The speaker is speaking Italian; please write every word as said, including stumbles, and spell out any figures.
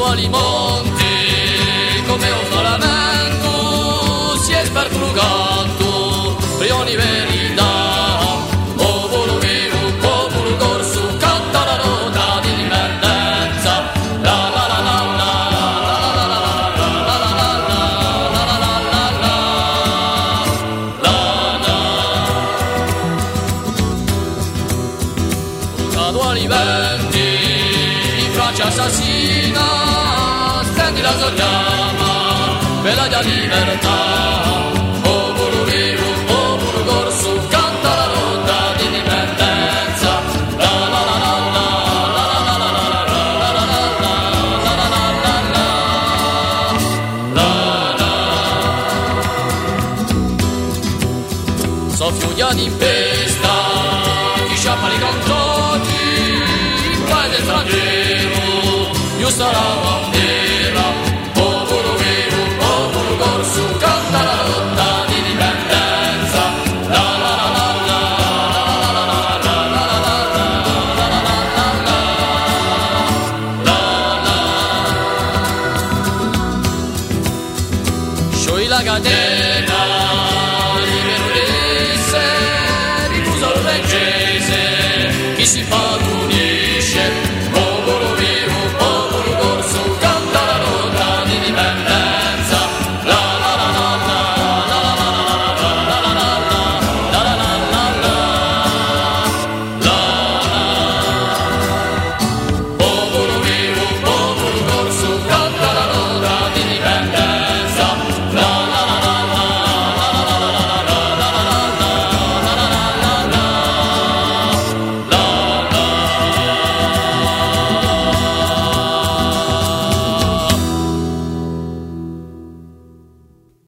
graduali monti, come un lamento, si è sperfrugato, prioni verità, popolo vivo, popolo corso, canta la nota di dipendenza, la la la la la la la la la la la la la graduali venti, faccia assassina, stendi la sognama, bella di libertà, popolo vivo, popolo corso, canta la lotta di dipendenza, la la la la la la la la la la la la la. Soffiugliati in pesta, chi sciappa li controlli, in paese straniero, giusta la bandiera, popolo vivo, popolo corso, canta la lotta di dipendenza, la la la la la la la la la la. Sciogli la catena, libero di sé, rifusa lo reggese, chi si fa